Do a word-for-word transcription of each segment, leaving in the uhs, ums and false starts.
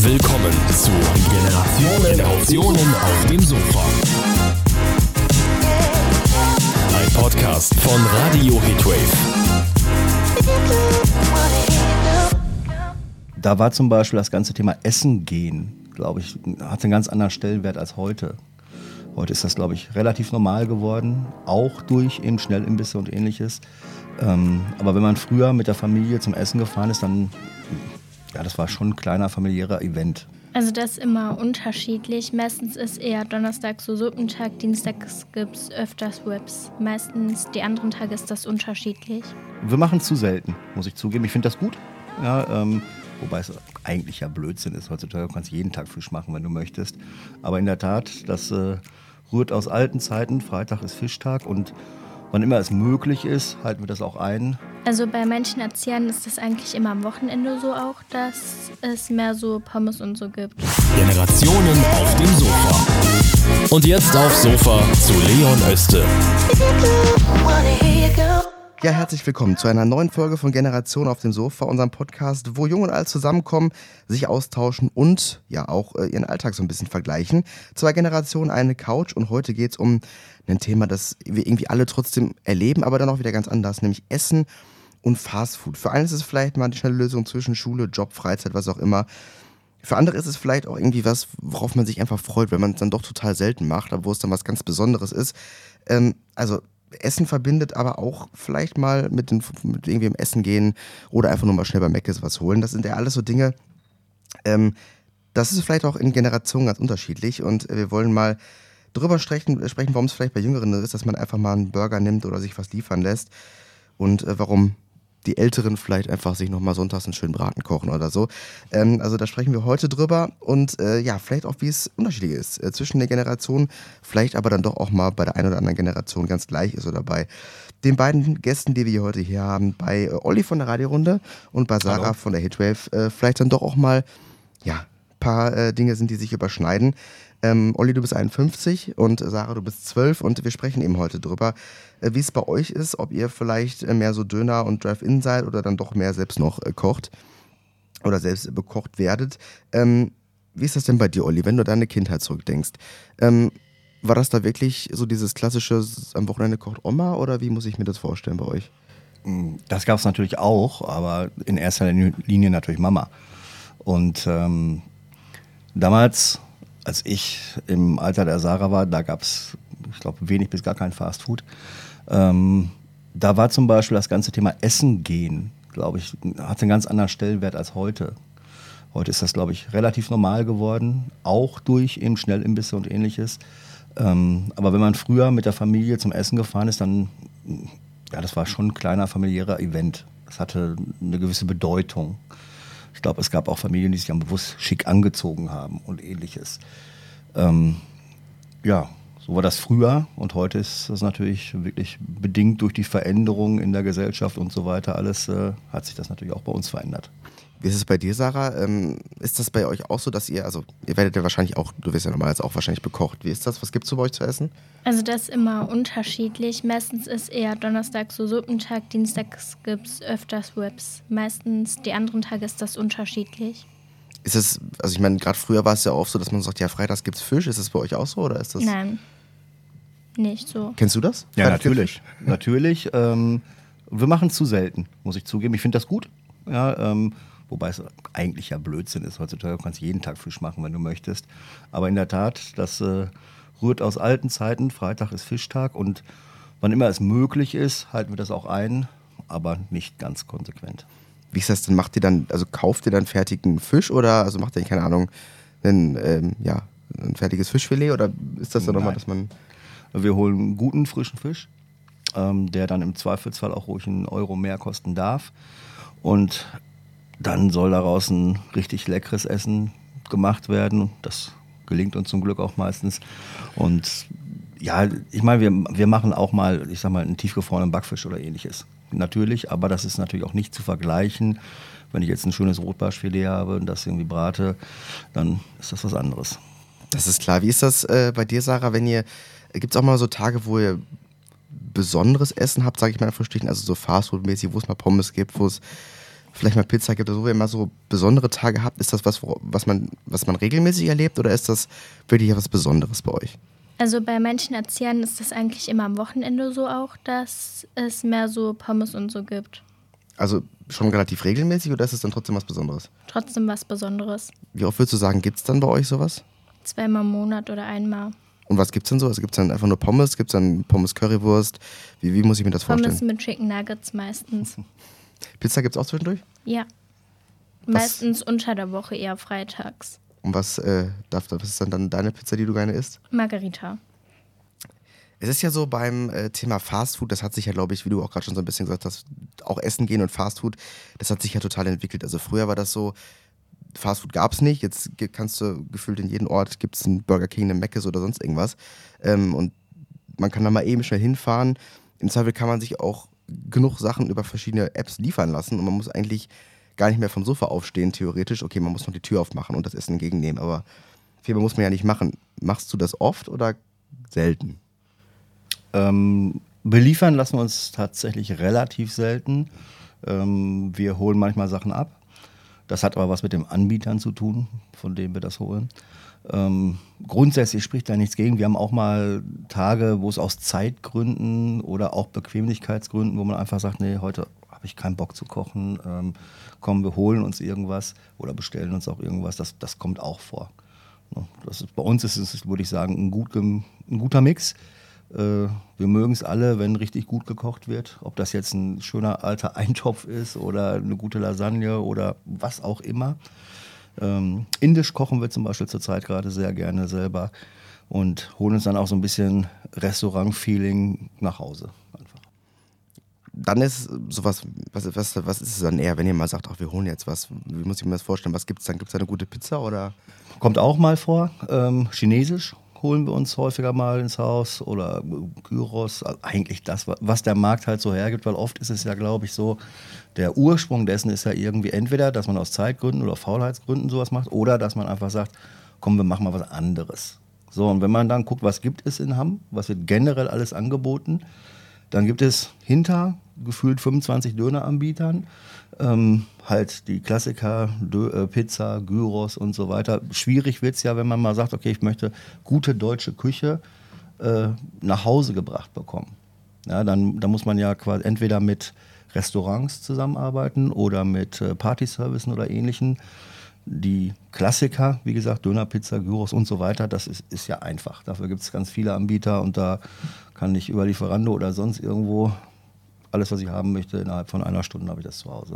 Willkommen zu Generationen, Generationen auf dem Sofa. Ein Podcast von Radio Heatwave. Da war zum Beispiel das ganze Thema Essen gehen, glaube ich, hat einen ganz anderen Stellenwert als heute. Heute ist das, glaube ich, relativ normal geworden, auch durch eben Schnellimbisse und ähnliches. Ähm, aber wenn man früher mit der Familie zum Essen gefahren ist, dann, ja, das war schon ein kleiner familiärer Event. Also das ist immer unterschiedlich. Meistens ist eher Donnerstag so Suppentag, Dienstags gibt es öfters Wraps. Meistens die anderen Tage ist das unterschiedlich. Wir machen es zu selten, muss ich zugeben. Ich finde das gut. Ja, ähm, wobei es eigentlich ja Blödsinn ist. Heutzutage kannst du jeden Tag Fisch machen, wenn du möchtest. Aber in der Tat, das äh, rührt aus alten Zeiten. Freitag ist Fischtag und wann immer es möglich ist, halten wir das auch ein. Also bei manchen Erziehern ist das eigentlich immer am Wochenende so auch, dass es mehr so Pommes und so gibt. Generationen auf dem Sofa. Und jetzt aufs Sofa zu Leon Oeste. Ja, herzlich willkommen zu einer neuen Folge von Generation auf dem Sofa, unserem Podcast, wo Jung und Alt zusammenkommen, sich austauschen und ja auch äh, ihren Alltag so ein bisschen vergleichen. Zwei Generationen, eine Couch, und heute geht es um ein Thema, das wir irgendwie alle trotzdem erleben, aber dann auch wieder ganz anders, nämlich Essen und Fastfood. Für einen ist es vielleicht mal die schnelle Lösung zwischen Schule, Job, Freizeit, was auch immer. Für andere ist es vielleicht auch irgendwie was, worauf man sich einfach freut, wenn man es dann doch total selten macht, aber wo es dann was ganz Besonderes ist. Ähm, also Essen verbindet, aber auch vielleicht mal mit, den, mit irgendwie im Essen gehen oder einfach nur mal schnell bei Mc's was holen. Das sind ja alles so Dinge, ähm, das ist vielleicht auch in Generationen ganz unterschiedlich, und äh, wir wollen mal drüber sprechen, sprechen, warum es vielleicht bei Jüngeren ist, dass man einfach mal einen Burger nimmt oder sich was liefern lässt, und äh, warum die Älteren vielleicht einfach sich nochmal sonntags einen schönen Braten kochen oder so. Ähm, also da sprechen wir heute drüber, und äh, ja, vielleicht auch, wie es unterschiedlich ist äh, zwischen den Generationen, vielleicht aber dann doch auch mal bei der einen oder anderen Generation ganz gleich ist, oder bei den beiden Gästen, die wir heute hier haben, bei äh, Olli von der Radiorunde und bei Sarah Hallo. von der Heatwave, äh, vielleicht dann doch auch mal, ja, ein paar äh, Dinge sind, die sich überschneiden. Ähm, Olli, du bist einundfünfzig und Sarah, du bist zwölf, und wir sprechen eben heute drüber, äh, wie es bei euch ist, ob ihr vielleicht äh, mehr so Döner und Drive-In seid oder dann doch mehr selbst noch äh, kocht oder selbst äh, bekocht werdet. Ähm, wie ist das denn bei dir, Olli, wenn du deine Kindheit zurückdenkst? Ähm, war das da wirklich so dieses klassische, am Wochenende kocht Oma, oder wie muss ich mir das vorstellen bei euch? Das gab es natürlich auch, aber in erster Linie natürlich Mama. Und ähm, damals, als ich im Alter der Sarah war, da gab es, ich glaube, wenig bis gar kein Fastfood. Ähm, da war zum Beispiel das ganze Thema Essen gehen, glaube ich, hat einen ganz anderen Stellenwert als heute. Heute ist das, glaube ich, relativ normal geworden, auch durch eben Schnellimbisse und ähnliches. Ähm, aber wenn man früher mit der Familie zum Essen gefahren ist, dann, ja, das war schon ein kleiner familiärer Event. Das hatte eine gewisse Bedeutung. Ich glaube, es gab auch Familien, die sich dann bewusst schick angezogen haben und ähnliches. Ähm, ja, so war das früher, und heute ist das natürlich wirklich bedingt durch die Veränderungen in der Gesellschaft und so weiter. Alles äh, hat sich das natürlich auch bei uns verändert. Wie ist es bei dir, Sarah? Ähm, ist das bei euch auch so, dass ihr, also ihr werdet ja wahrscheinlich auch, du wirst ja normalerweise auch wahrscheinlich bekocht. Wie ist das? Was gibt es so bei euch zu essen? Also das ist immer unterschiedlich. Meistens ist eher Donnerstag so Suppentag, Dienstags gibt es öfters Wraps. Meistens die anderen Tage ist das unterschiedlich. Ist es, also ich meine, gerade früher war es ja auch so, dass man sagt, ja, freitags gibt's Fisch. Ist es bei euch auch so, oder ist das? Nein, nicht so. Kennst du das? Ja, Freitag gibt's natürlich. Natürlich. Ähm, wir machen es zu selten, muss ich zugeben. Ich finde das gut. Ja, ähm, wobei es eigentlich ja Blödsinn ist. Heutzutage kannst du jeden Tag Fisch machen, wenn du möchtest. Aber in der Tat, das äh, rührt aus alten Zeiten. Freitag ist Fischtag, und wann immer es möglich ist, halten wir das auch ein, aber nicht ganz konsequent. Wie ist das denn? Macht ihr dann, also kauft ihr dann fertigen Fisch, oder also macht ihr, keine Ahnung, ein, ähm, ja, ein fertiges Fischfilet, oder ist das dann nochmal, dass man... Wir holen guten, frischen Fisch, ähm, der dann im Zweifelsfall auch ruhig einen Euro mehr kosten darf. Und dann soll daraus ein richtig leckeres Essen gemacht werden. Das gelingt uns zum Glück auch meistens. Und ja, ich meine, wir, wir machen auch mal, ich sag mal, einen tiefgefrorenen Backfisch oder ähnliches. Natürlich, aber das ist natürlich auch nicht zu vergleichen. Wenn ich jetzt ein schönes Rotbarschfilet habe und das irgendwie brate, dann ist das was anderes. Das ist klar. Wie ist das äh, bei dir, Sarah, wenn ihr, gibt es auch mal so Tage, wo ihr besonderes Essen habt, sage ich mal in Anführungsstrichen, also so Fastfood-mäßig, wo es mal Pommes gibt, wo es vielleicht mal Pizza gibt, oder so, wenn ihr mal so besondere Tage habt, ist das was, was man, was man regelmäßig erlebt oder ist das wirklich etwas Besonderes bei euch? Also bei manchen Erziehern ist das eigentlich immer am Wochenende so auch, dass es mehr so Pommes und so gibt. Also schon relativ regelmäßig oder ist es dann trotzdem was Besonderes? Trotzdem was Besonderes. Wie oft würdest du sagen, gibt es dann bei euch sowas? Zweimal im Monat oder einmal. Und was gibt es denn so? Also gibt es dann einfach nur Pommes? Gibt es dann Pommes Currywurst? Wie, wie muss ich mir das vorstellen? Pommes mit Chicken Nuggets meistens. Pizza gibt es auch zwischendurch? Ja. Was? Meistens unter der Woche, eher freitags. Und was, äh, darf, was ist dann, dann deine Pizza, die du gerne isst? Margarita. Es ist ja so beim äh, Thema Fastfood, das hat sich ja, glaube ich, wie du auch gerade schon so ein bisschen gesagt hast, auch Essen gehen und Fastfood, das hat sich ja total entwickelt. Also früher war das so, Fastfood gab es nicht, jetzt kannst du gefühlt in jedem Ort, gibt es einen Burger King, einen Mc's oder sonst irgendwas. Ähm, und man kann da mal eben schnell hinfahren. Im Zweifel kann man sich auch genug Sachen über verschiedene Apps liefern lassen und man muss eigentlich gar nicht mehr vom Sofa aufstehen, theoretisch. Okay, man muss noch die Tür aufmachen und das Essen entgegennehmen, aber viel mehr muss man ja nicht machen. Machst du das oft oder selten? Ähm, beliefern lassen wir uns tatsächlich relativ selten. Ähm, wir holen manchmal Sachen ab. Das hat aber was mit den Anbietern zu tun, von denen wir das holen. Ähm, grundsätzlich spricht da nichts gegen. Wir haben auch mal Tage, wo es aus Zeitgründen oder auch Bequemlichkeitsgründen, wo man einfach sagt, nee, heute habe ich keinen Bock zu kochen. Ähm, komm, wir holen uns irgendwas oder bestellen uns auch irgendwas. Das, das kommt auch vor. Das ist, bei uns ist es, würde ich sagen, ein, gut, ein guter Mix. Äh, wir mögen es alle, wenn richtig gut gekocht wird. Ob das jetzt ein schöner alter Eintopf ist oder eine gute Lasagne oder was auch immer. Ähm, Indisch kochen wir zum Beispiel zurzeit gerade sehr gerne selber und holen uns dann auch so ein bisschen Restaurant-Feeling nach Hause. Einfach. Dann ist sowas, was, was, was ist es dann eher, wenn ihr mal sagt, ach, wir holen jetzt was, wie muss ich mir das vorstellen, was gibt es dann? Gibt es da eine gute Pizza oder? Kommt auch mal vor, ähm, chinesisch holen wir uns häufiger mal ins Haus oder Gyros, also eigentlich das, was der Markt halt so hergibt, weil oft ist es ja, glaube ich, so, der Ursprung dessen ist ja irgendwie entweder, dass man aus Zeitgründen oder Faulheitsgründen sowas macht oder dass man einfach sagt, komm, wir machen mal was anderes. So, und wenn man dann guckt, was gibt es in Hamm, was wird generell alles angeboten, dann gibt es hinter gefühlt fünfundzwanzig Döneranbietern, ähm, halt die Klassiker, Dö- äh, Pizza, Gyros und so weiter. Schwierig wird es ja, wenn man mal sagt, okay, ich möchte gute deutsche Küche äh, nach Hause gebracht bekommen. Ja, dann, dann muss man ja quasi entweder mit Restaurants zusammenarbeiten oder mit äh, Partyservicen oder ähnlichen. Die Klassiker, wie gesagt, Döner, Pizza, Gyros und so weiter, das ist, ist ja einfach. Dafür gibt es ganz viele Anbieter und da kann ich über Lieferando oder sonst irgendwo alles, was ich haben möchte, innerhalb von einer Stunde habe ich das zu Hause.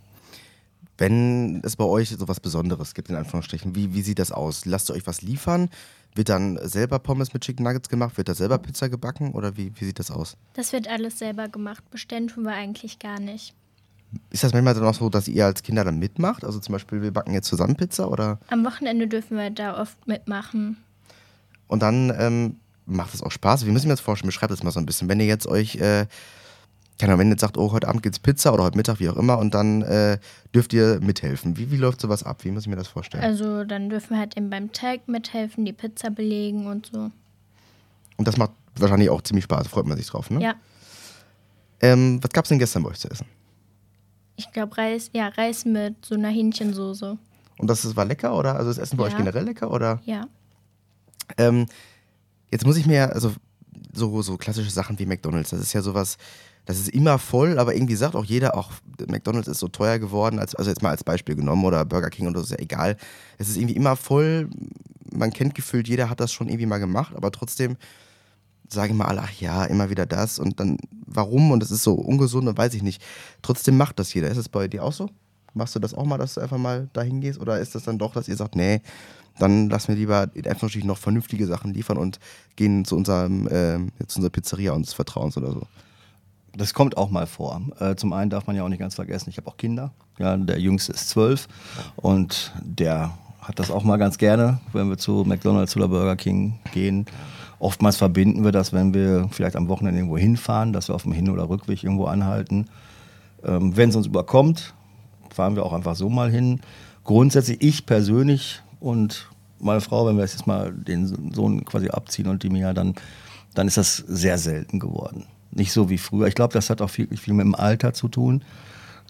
Wenn es bei euch so was Besonderes gibt, in Anführungsstrichen, wie, wie sieht das aus? Lasst ihr euch was liefern? Wird dann selber Pommes mit Chicken Nuggets gemacht? Wird da selber Pizza gebacken? Oder wie, wie sieht das aus? Das wird alles selber gemacht. Bestellen tun wir eigentlich gar nicht. Ist das manchmal dann auch so, dass ihr als Kinder dann mitmacht? Also zum Beispiel, wir backen jetzt zusammen Pizza oder? Am Wochenende dürfen wir da oft mitmachen. Und dann ähm, macht es auch Spaß? Wie müssen wir das vorstellen? Beschreibt das mal so ein bisschen. Wenn ihr jetzt euch, äh, keine Ahnung, wenn ihr jetzt sagt, oh, heute Abend gibt's Pizza oder heute Mittag, wie auch immer, und dann äh, dürft ihr mithelfen. Wie, wie läuft sowas ab? Wie muss ich mir das vorstellen? Also dann dürfen wir halt eben beim Teig mithelfen, die Pizza belegen und so. Und das macht wahrscheinlich auch ziemlich Spaß, freut man sich drauf, ne? Ja. Ähm, was gab's denn gestern bei euch zu essen? Ich glaube Reis, ja, Reis mit so einer Hähnchensoße. Und das, das war lecker, oder? Also das Essen bei Ja. euch generell lecker, oder? Ja. Ähm, jetzt muss ich mir, also so, so klassische Sachen wie McDonald's, das ist ja sowas, das ist immer voll, aber irgendwie sagt auch jeder, auch McDonald's ist so teuer geworden, als, also jetzt mal als Beispiel genommen, oder Burger King oder so, ist ja egal. Es ist irgendwie immer voll, man kennt gefühlt, jeder hat das schon irgendwie mal gemacht, aber trotzdem sagen immer alle, ach ja, immer wieder das und dann, warum? Und das ist so ungesund und weiß ich nicht. Trotzdem macht das jeder. Ist es bei dir auch so? Machst du das auch mal, dass du einfach mal dahin gehst? Oder ist das dann doch, dass ihr sagt, nee, dann lassen wir lieber einfach noch vernünftige Sachen liefern und gehen zu, unserem, äh, zu unserer Pizzeria unseres Vertrauens oder so? Das kommt auch mal vor. Äh, zum einen darf man ja auch nicht ganz vergessen, ich habe auch Kinder. Ja, der Jüngste ist zwölf und der hat das auch mal ganz gerne, wenn wir zu McDonald's oder Burger King gehen. Oftmals verbinden wir das, wenn wir vielleicht am Wochenende irgendwo hinfahren, dass wir auf dem Hin- oder Rückweg irgendwo anhalten. Ähm, wenn es uns überkommt, fahren wir auch einfach so mal hin. Grundsätzlich ich persönlich und meine Frau, wenn wir jetzt mal den Sohn quasi abziehen und die Mia, dann, dann ist das sehr selten geworden. Nicht so wie früher. Ich glaube, das hat auch viel, viel mit dem Alter zu tun.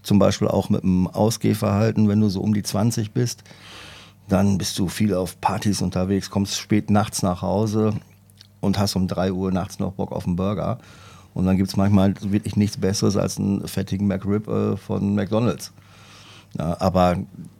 zum Beispiel auch mit dem Ausgehverhalten, wenn du so um die zwanzig bist, dann bist du viel auf Partys unterwegs, kommst spät nachts nach Hause und hast um drei Uhr nachts noch Bock auf einen Burger. Und dann gibt es manchmal wirklich nichts Besseres als einen fettigen McRib äh, von McDonald's. Ja, aber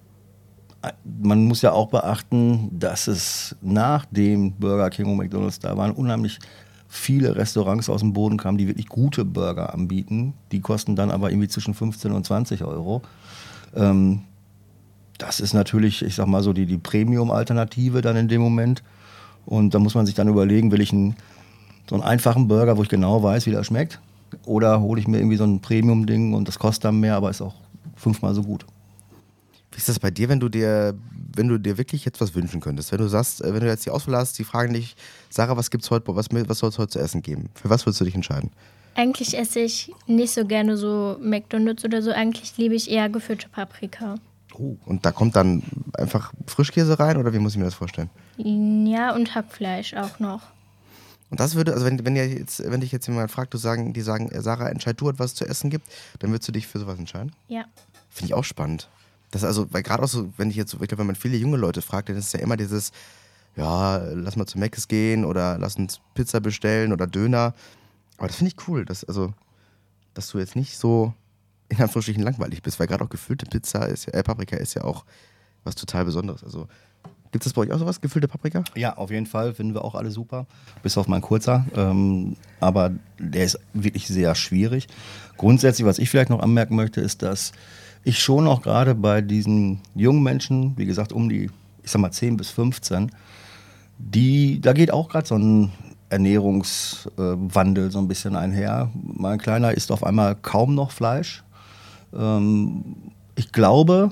man muss ja auch beachten, dass es nachdem Burger King und McDonald's da waren, unheimlich viele Restaurants aus dem Boden kamen, die wirklich gute Burger anbieten. Die kosten dann aber irgendwie zwischen fünfzehn und zwanzig Euro. Ähm, das ist natürlich, ich sag mal so, die, die Premium-Alternative dann in dem Moment. Und da muss man sich dann überlegen, will ich einen, so einen einfachen Burger, wo ich genau weiß, wie der schmeckt? Oder hole ich mir irgendwie so ein Premium-Ding und das kostet dann mehr, aber ist auch fünfmal so gut. Wie ist das bei dir, wenn du dir, wenn du dir wirklich jetzt was wünschen könntest? Wenn du sagst, wenn du jetzt die Auswahl hast, die fragen dich, Sarah, was gibt's heute, was, was soll es heute zu essen geben? Für was würdest du dich entscheiden? Eigentlich esse ich nicht so gerne so McDonald's oder so. Eigentlich liebe ich eher gefüllte Paprika. Oh. Und da kommt dann einfach Frischkäse rein oder wie muss ich mir das vorstellen? Ja, und Hackfleisch auch noch. Und das würde, also wenn, wenn, ihr jetzt, wenn dich jetzt jemand fragt, du sagen, die sagen, Sarah, entscheid du, was es zu essen gibt, dann würdest du dich für sowas entscheiden? Ja. Finde ich auch spannend. Das also, weil gerade auch so, wenn ich jetzt, ich glaube, wenn man viele junge Leute fragt, dann ist es ja immer dieses, ja, lass mal zu Mc's gehen oder lass uns Pizza bestellen oder Döner. Aber das finde ich cool, dass, also, dass du jetzt nicht so in Anführungsstrichen langweilig bist, weil gerade auch gefüllte Pizza ist ja, äh, Paprika ist ja auch was total Besonderes. Also, gibt es bei euch auch sowas, gefüllte Paprika? Ja, auf jeden Fall, finden wir auch alle super, bis auf mein kurzer. Ähm, aber der ist wirklich sehr schwierig. Grundsätzlich, was ich vielleicht noch anmerken möchte, ist, dass ich schon auch gerade bei diesen jungen Menschen, wie gesagt, um die, ich sag mal, zehn bis fünfzehn, die, da geht auch gerade so ein Ernährungswandel so ein bisschen einher. Mein Kleiner isst auf einmal kaum noch Fleisch. Ähm, ich glaube,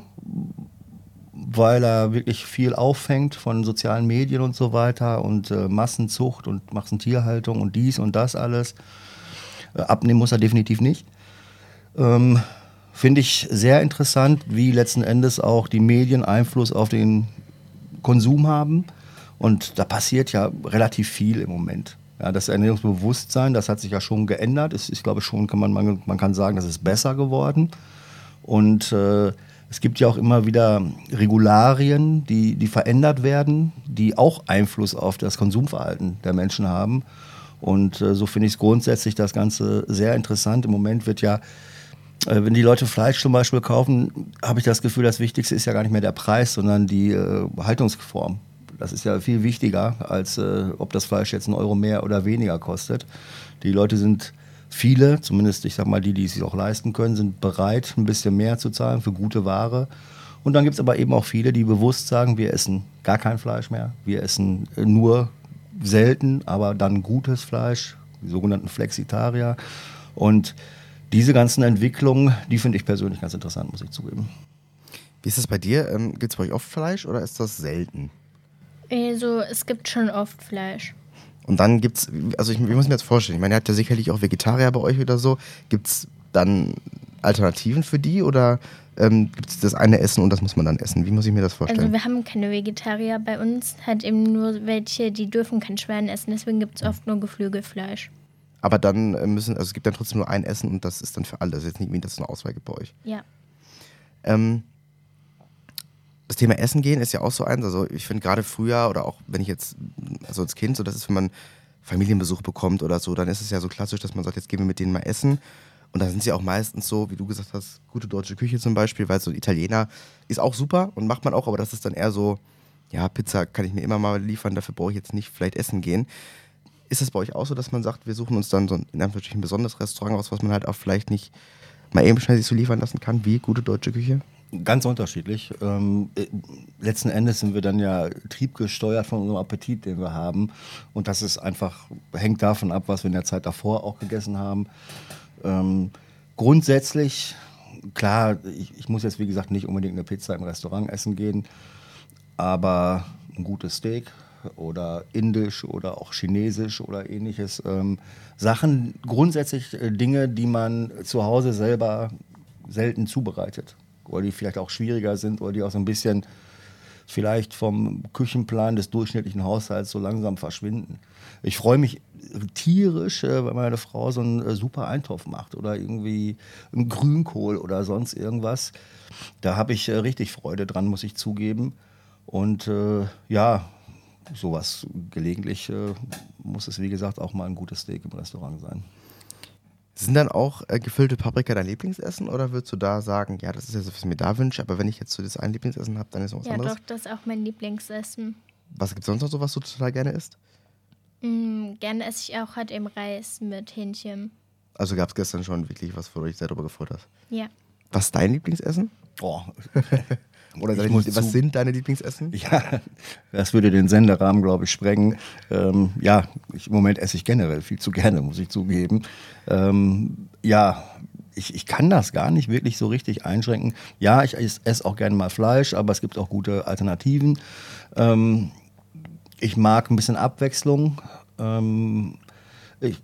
weil er wirklich viel auffängt von sozialen Medien und so weiter und äh, Massenzucht und Massentierhaltung und dies und das alles. Äh, abnehmen muss er definitiv nicht. Ähm, Finde ich sehr interessant, wie letzten Endes auch die Medien Einfluss auf den Konsum haben. Und da passiert ja relativ viel im Moment. Ja, das Ernährungsbewusstsein, das hat sich ja schon geändert. Es, ich glaube schon, kann man, man, man kann sagen, das ist besser geworden. Und äh, es gibt ja auch immer wieder Regularien, die, die verändert werden, die auch Einfluss auf das Konsumverhalten der Menschen haben. Und äh, so finde ich es grundsätzlich das Ganze sehr interessant. Im Moment wird ja, äh, wenn die Leute Fleisch zum Beispiel kaufen, habe ich das Gefühl, das Wichtigste ist ja gar nicht mehr der Preis, sondern die äh, Haltungsform. Das ist ja viel wichtiger, als äh, ob das Fleisch jetzt einen Euro mehr oder weniger kostet. Die Leute sind, viele, zumindest ich sag mal die, die es sich auch leisten können, sind bereit, ein bisschen mehr zu zahlen für gute Ware. Und dann gibt es aber eben auch viele, die bewusst sagen, wir essen gar kein Fleisch mehr. Wir essen nur selten, aber dann gutes Fleisch, die sogenannten Flexitarier. Und diese ganzen Entwicklungen, die finde ich persönlich ganz interessant, muss ich zugeben. Wie ist das bei dir? Ähm, gibt es bei euch oft Fleisch oder ist das selten? Also, es gibt schon oft Fleisch. Und dann gibt's, also ich, ich muss mir jetzt vorstellen, ich meine, ihr habt ja sicherlich auch Vegetarier bei euch oder so. Gibt es dann Alternativen für die oder ähm, gibt es das eine Essen und das muss man dann essen? Wie muss ich mir das vorstellen? Also wir haben keine Vegetarier bei uns, halt eben nur welche, die dürfen kein Schwein essen, deswegen gibt es oft nur Geflügelfleisch. Aber dann müssen, also es gibt dann trotzdem nur ein Essen und das ist dann für alle. Das ist jetzt nicht wie das eine Auswahl gibt bei euch. Ja. Ähm, das Thema Essen gehen ist ja auch so eins. Also ich finde gerade früher oder auch wenn ich jetzt, also als Kind, so das ist, wenn man Familienbesuch bekommt oder so, dann ist es ja so klassisch, dass man sagt, jetzt gehen wir mit denen mal essen. Und dann sind sie auch meistens so, wie du gesagt hast, gute deutsche Küche zum Beispiel, weil so Italiener ist auch super und macht man auch, aber das ist dann eher so, ja, Pizza kann ich mir immer mal liefern, dafür brauche ich jetzt nicht vielleicht essen gehen. Ist das bei euch auch so, dass man sagt, wir suchen uns dann so ein, in Anführungsstrichen ein besonderes Restaurant aus, was man halt auch vielleicht nicht mal eben schnell sich so liefern lassen kann, wie gute deutsche Küche? Ganz unterschiedlich. Ähm, äh, letzten Endes sind wir dann ja triebgesteuert von unserem Appetit, den wir haben. Und das ist einfach, hängt davon ab, was wir in der Zeit davor auch gegessen haben. Ähm, grundsätzlich, klar, ich, ich muss jetzt wie gesagt nicht unbedingt eine Pizza im Restaurant essen gehen, aber ein gutes Steak oder indisch oder auch chinesisch oder ähnliches. Ähm, Sachen, grundsätzlich äh, Dinge, die man zu Hause selber selten zubereitet. Oder die vielleicht auch schwieriger sind oder die auch so ein bisschen vielleicht vom Küchenplan des durchschnittlichen Haushalts so langsam verschwinden. Ich freue mich tierisch, äh, wenn meine Frau so einen äh, super Eintopf macht oder irgendwie einen Grünkohl oder sonst irgendwas. Da habe ich äh, richtig Freude dran, muss ich zugeben. Und äh, ja, sowas gelegentlich äh, muss es, wie gesagt, auch mal ein gutes Steak im Restaurant sein. Sind dann auch äh, gefüllte Paprika dein Lieblingsessen oder würdest du da sagen, ja, das ist ja so, was ich mir da wünsche, aber wenn ich jetzt so das ein Lieblingsessen habe, dann ist es was Ja, anderes? doch, das ist auch mein Lieblingsessen. Was gibt es sonst noch so, was du total gerne isst? Mm, gerne esse ich auch halt eben Reis mit Hähnchen. Also gab es gestern schon wirklich was, wo du dich sehr darüber gefreut hast? Ja. Was ist dein Lieblingsessen? Oh. Oder Ich deine, muss was zu- sind deine Lieblingsessen? Ja, das würde den Senderrahmen, glaube ich, sprengen. Ähm, ja, ich, im Moment esse ich generell viel zu gerne, muss ich zugeben. Ähm, ja, ich, ich kann das gar nicht wirklich so richtig einschränken. Ja, ich esse ess auch gerne mal Fleisch, aber es gibt auch gute Alternativen. Ähm, ich mag ein bisschen Abwechslung. Ähm, ich,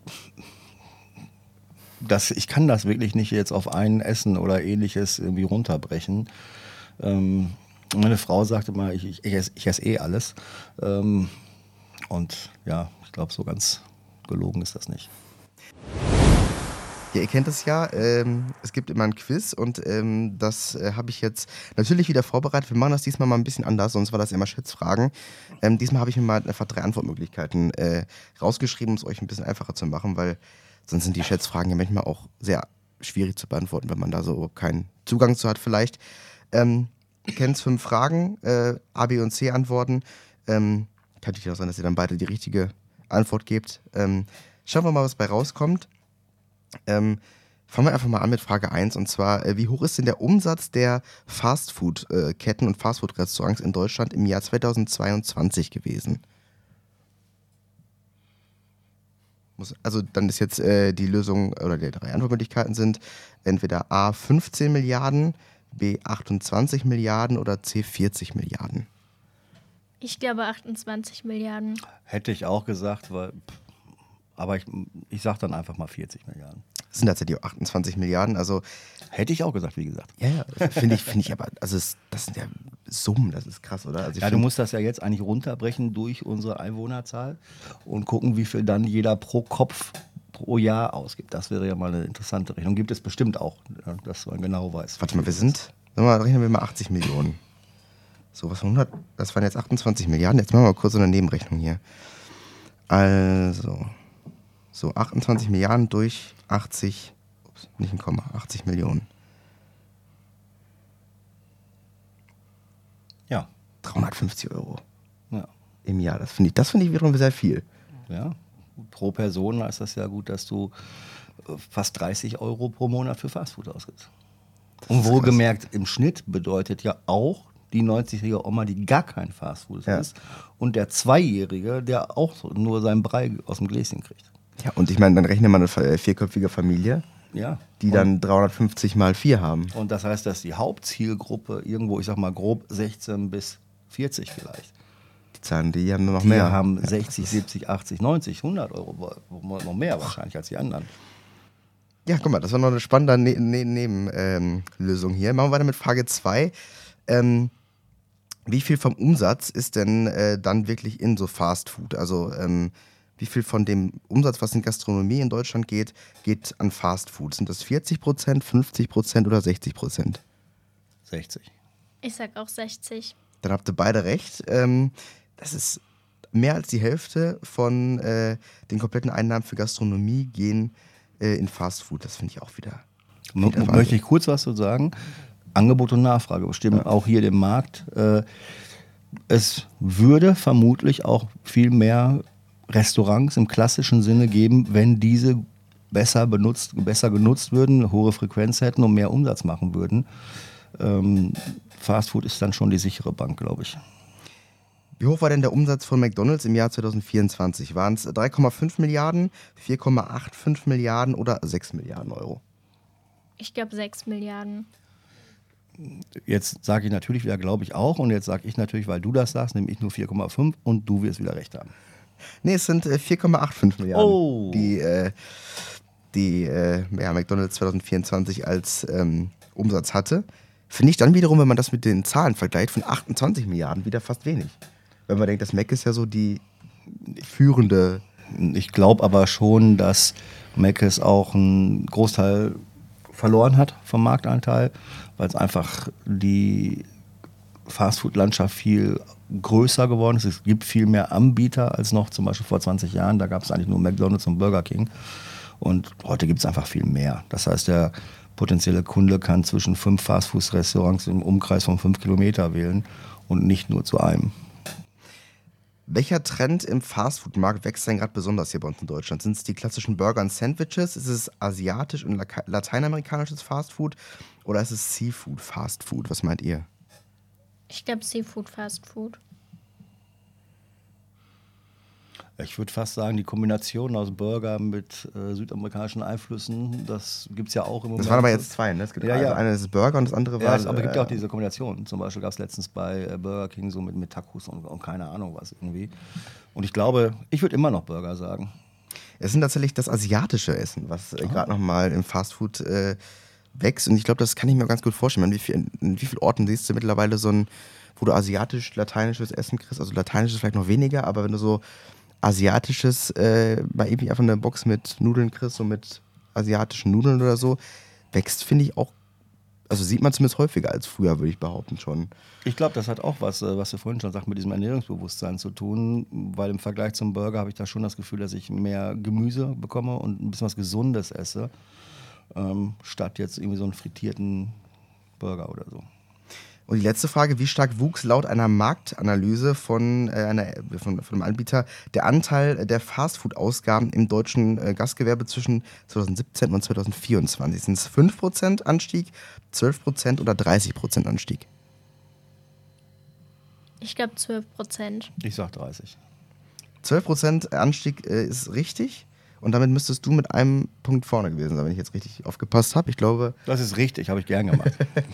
das, ich kann das wirklich nicht jetzt auf ein Essen oder ähnliches irgendwie runterbrechen. Ähm, meine Frau sagte mal, ich, ich, ich, esse, ich esse eh alles. Ähm, und ja, ich glaube, so ganz gelogen ist das nicht. Ja, ihr kennt das ja. Ähm, es gibt immer ein Quiz und ähm, das äh, habe ich jetzt natürlich wieder vorbereitet. Wir machen das diesmal mal ein bisschen anders, sonst war das immer Schätzfragen. Ähm, diesmal habe ich mir mal einfach drei Antwortmöglichkeiten äh, rausgeschrieben, um es euch ein bisschen einfacher zu machen, weil sonst sind die Schätzfragen ja manchmal auch sehr schwierig zu beantworten, wenn man da so keinen Zugang zu hat vielleicht. Ähm, ihr kennt fünf Fragen, äh, A, B und C Antworten. Ähm, kann natürlich auch sein, dass ihr dann beide die richtige Antwort gebt. Ähm, schauen wir mal, was bei rauskommt. Ähm, fangen wir einfach mal an mit Frage eins und zwar, äh, wie hoch ist denn der Umsatz der Fastfood-Ketten und Fastfood-Restaurants in Deutschland im Jahr zweitausendzweiundzwanzig gewesen? Muss, also dann ist jetzt äh, die Lösung oder die drei Antwortmöglichkeiten sind entweder A fünfzehn Milliarden, B achtundzwanzig Milliarden oder C vierzig Milliarden. Ich glaube achtundzwanzig Milliarden. Hätte ich auch gesagt, weil, aber ich, ich sage dann einfach mal vierzig Milliarden. Das sind tatsächlich auch achtundzwanzig Milliarden, also Hätte ich auch gesagt, wie gesagt. ja, ja, finde ich, finde ich aber, also es, das sind ja Summen, das ist krass, oder? Also ich Ja, du find- musst das ja jetzt eigentlich runterbrechen durch unsere Einwohnerzahl und gucken, wie viel dann jeder pro Kopf pro Jahr ausgibt. Das wäre ja mal eine interessante Rechnung. Gibt es bestimmt auch, ja, dass man genau weiß. Warte mal, wir sind, sagen wir mal, rechnen wir mal achtzig Millionen. So, was von hundert, das waren jetzt achtundzwanzig Milliarden. Jetzt machen wir mal kurz so eine Nebenrechnung hier. Also, so achtundzwanzig Milliarden durch achtzig, ups, nicht ein Komma, achtzig Millionen. Ja, dreihundertfünfzig Euro ja, im Jahr. Das finde ich, das finde ich wiederum sehr viel. ja. Pro Person ist das ja gut, dass du äh, fast dreißig Euro pro Monat für Fastfood ausgibst. Und ist wohlgemerkt, im Schnitt bedeutet ja auch die neunzigjährige Oma, die gar kein Fastfood Ja. isst, und der Zweijährige, der auch so nur seinen Brei aus dem Gläschen kriegt. Ja, und ich meine, dann rechnen wir eine fa- äh, vierköpfige Familie, Ja. die und, dann dreihundertfünfzig mal vier haben. und das heißt, dass die Hauptzielgruppe irgendwo, ich sag mal grob sechzehn bis vierzig vielleicht. Die Zahlen, die haben nur noch Die mehr. haben sechzig, siebzig, achtzig, neunzig, hundert Euro, noch mehr wahrscheinlich als die anderen. Ja, guck mal, das war noch eine spannende ne ne Nebenlösung hier. Machen wir weiter mit Frage zwei. Ähm, wie viel vom Umsatz ist denn äh, dann wirklich in so Fast Food? Also ähm, wie viel von dem Umsatz, was in Gastronomie in Deutschland geht, geht an Fast Food? Sind das vierzig Prozent, fünfzig Prozent oder sechzig Prozent? sechzig. Ich sag auch sechzig. Dann habt ihr beide recht. Ähm, das ist mehr als die Hälfte von äh, den kompletten Einnahmen für Gastronomie gehen äh, in Fast Food. Das finde ich auch wieder. M wieder Wahnsinn. möchte ich kurz was zu sagen? Angebot und Nachfrage bestimmen auch hier den Markt. Äh, es würde vermutlich auch viel mehr Restaurants im klassischen Sinne geben, wenn diese besser benutzt, besser genutzt würden, eine hohe Frequenz hätten und mehr Umsatz machen würden. Ähm, Fast Food ist dann schon die sichere Bank, glaube ich. Wie hoch war denn der Umsatz von McDonald's im Jahr zweitausendvierundzwanzig? Waren es drei Komma fünf Milliarden, vier Komma fünfundachtzig Milliarden oder sechs Milliarden Euro? Ich glaube sechs Milliarden. Jetzt sage ich natürlich wieder, glaube ich auch. Und jetzt sage ich natürlich, weil du das sagst, nehme ich nur vier Komma fünf und du wirst wieder recht haben. Nee, es sind äh, vier Komma fünfundachtzig Milliarden, Oh. die, äh, die äh, ja, McDonald's zweitausendvierundzwanzig als ähm, Umsatz hatte. finde ich dann wiederum, wenn man das mit den Zahlen vergleicht, von achtundzwanzig Milliarden wieder fast wenig. Wenn man denkt, das Mac ist ja so die führende. Ich glaube aber schon, dass Mc's auch einen Großteil verloren hat vom Marktanteil, weil es einfach die Fastfood-Landschaft viel größer geworden ist. Es gibt viel mehr Anbieter als noch zum Beispiel vor zwanzig Jahren. Da gab es eigentlich nur McDonald's und Burger King. Und heute gibt es einfach viel mehr. Das heißt, der potenzielle Kunde kann zwischen fünf Fastfood-Restaurants im Umkreis von fünf Kilometer wählen und nicht nur zu einem. Welcher Trend im Fastfood-Markt wächst denn gerade besonders hier bei uns in Deutschland? Sind es die klassischen Burger und Sandwiches? Ist es asiatisch und lateinamerikanisches Fastfood? Oder ist es Seafood-Fastfood? Was meint ihr? Ich glaube Seafood, Fast Food. Ich würde fast sagen, die Kombination aus Burger mit äh, südamerikanischen Einflüssen, das gibt es ja auch im Moment. Das waren aber jetzt zwei, ne? Es gibt ja, also ja. eine ist Burger und das andere war... Ja, es aber äh, gibt ja auch diese Kombination. Zum Beispiel gab es letztens bei äh, Burger King so mit, mit Tacos und, und keine Ahnung was irgendwie. Und ich glaube, ich würde immer noch Burger sagen. Es sind tatsächlich das asiatische Essen, was äh, gerade nochmal im Fastfood äh, wächst. Und ich glaube, das kann ich mir ganz gut vorstellen. In wie, viel, in wie vielen Orten siehst du mittlerweile so ein, wo du asiatisch-lateinisches Essen kriegst? Also lateinisches vielleicht noch weniger, aber wenn du so asiatisches, äh, mal irgendwie einfach eine Box mit Nudeln kriegst, so mit asiatischen Nudeln oder so, wächst, finde ich auch, also sieht man zumindest häufiger als früher, würde ich behaupten schon. Ich glaube, das hat auch was, was du vorhin schon sagst, mit diesem Ernährungsbewusstsein zu tun, weil im Vergleich zum Burger habe ich da schon das Gefühl, dass ich mehr Gemüse bekomme und ein bisschen was Gesundes esse, ähm, statt jetzt irgendwie so einen frittierten Burger oder so. Und die letzte Frage, wie stark wuchs laut einer Marktanalyse von, äh, einer, von, von einem Anbieter der Anteil der Fastfood-Ausgaben im deutschen äh, Gastgewerbe zwischen zwanzig siebzehn und zwanzig vierundzwanzig? Sind es fünf Prozent Anstieg, zwölf Prozent oder dreißig Prozent Anstieg? Ich glaube zwölf Prozent. Ich sag dreißig. zwölf Prozent Anstieg äh, ist richtig. Und damit müsstest du mit einem Punkt vorne gewesen sein, wenn ich jetzt richtig aufgepasst habe. Ich glaube... Das ist richtig, habe ich gern gemacht.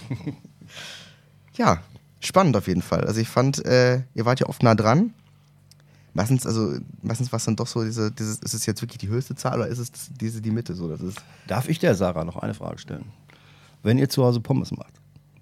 Ja, spannend auf jeden Fall. Also ich fand, äh, ihr wart ja oft nah dran. Meistens, also meistens war es dann doch so, diese, dieses, ist es jetzt wirklich die höchste Zahl oder ist es diese die Mitte so? Das ist Darf ich der Sarah noch eine Frage stellen? Wenn ihr zu Hause Pommes macht,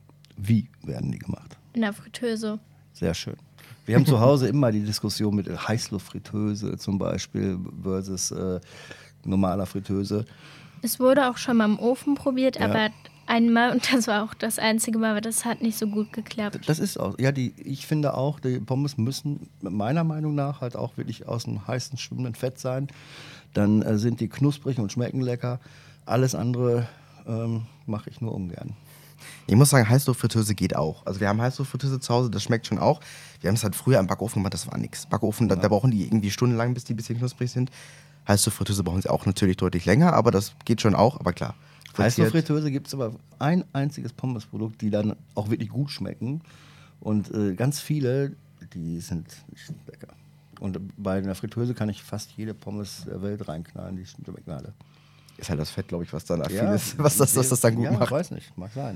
wie werden die gemacht? In der Fritteuse. Sehr schön. Wir haben zu Hause immer die Diskussion mit Heißluftfritteuse zum Beispiel versus äh, normaler Fritteuse. Es wurde auch schon mal im Ofen probiert, Ja. aber einmal, und das war auch das einzige Mal, aber das hat nicht so gut geklappt. Das ist auch, ja, die, ich finde auch, die Pommes müssen meiner Meinung nach halt auch wirklich aus dem heißen, schwimmenden Fett sein. Dann äh, sind die knusprig und schmecken lecker. Alles andere ähm, mache ich nur ungern. Ich muss sagen, Heißluftfritteuse geht auch. Also wir haben Heißluftfritteuse zu Hause, das schmeckt schon auch. Wir haben es halt früher im Backofen gemacht, das war nichts. Backofen, da, da brauchen die irgendwie stundenlang, bis die ein bisschen knusprig sind. Heißluftfritteuse brauchen sie auch natürlich deutlich länger, aber das geht schon auch, aber klar. Heißluftfritteuse gibt es aber ein einziges Pommesprodukt, die dann auch wirklich gut schmecken. Und äh, ganz viele, die sind nicht lecker. Und bei einer Fritteuse kann ich fast jede Pommes der Welt reinknallen, die schmecken alle. Ist halt das Fett, glaube ich, was dann affin Ja, ist, was das, was das dann gut ja, macht. Ich weiß nicht, mag sein.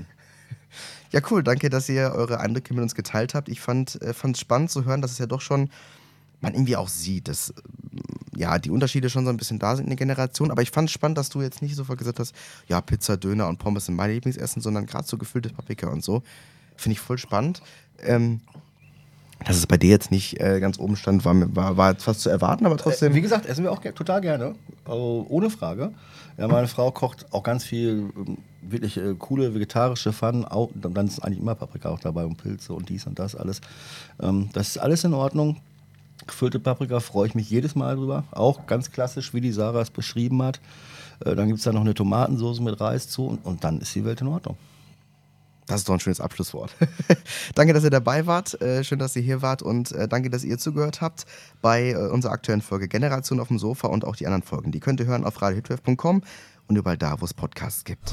Ja, cool. Danke, dass ihr eure Eindrücke mit uns geteilt habt. Ich fand es äh, spannend zu hören, dass es ja doch schon man irgendwie auch sieht, dass äh, ja, die Unterschiede schon so ein bisschen da sind in der Generation. Aber ich fand es spannend, dass du jetzt nicht sofort gesagt hast, ja, Pizza, Döner und Pommes sind meine Lieblingsessen, sondern gerade so gefülltes Paprika und so. Finde ich voll spannend. Ähm, dass es bei dir jetzt nicht äh, ganz oben stand, war, war, war jetzt fast zu erwarten, aber trotzdem... Äh, wie gesagt, essen wir auch ge- total gerne, also ohne Frage. Ja, meine Frau kocht auch ganz viel ähm, wirklich äh, coole vegetarische Pfannen, auch, dann ist eigentlich immer Paprika auch dabei und Pilze und dies und das alles. Ähm, das ist alles in Ordnung. Gefüllte Paprika freue ich mich jedes Mal drüber, auch ganz klassisch, wie die Sarah es beschrieben hat. Äh, dann gibt es da noch eine Tomatensauce mit Reis zu und, und dann ist die Welt in Ordnung. Das ist doch ein schönes Abschlusswort. Danke, dass ihr dabei wart. Äh, schön, dass ihr hier wart und äh, danke, dass ihr zugehört habt bei äh, unserer aktuellen Folge Generation auf dem Sofa und auch die anderen Folgen. Die könnt ihr hören auf radio hitwave punkt com und überall da, wo es Podcasts gibt.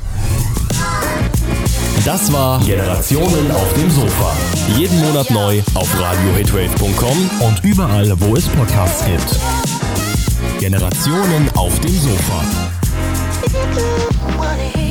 Das war Generationen auf dem Sofa. Jeden Monat neu auf radio hitwave punkt com und überall, wo es Podcasts gibt. Generationen auf dem Sofa.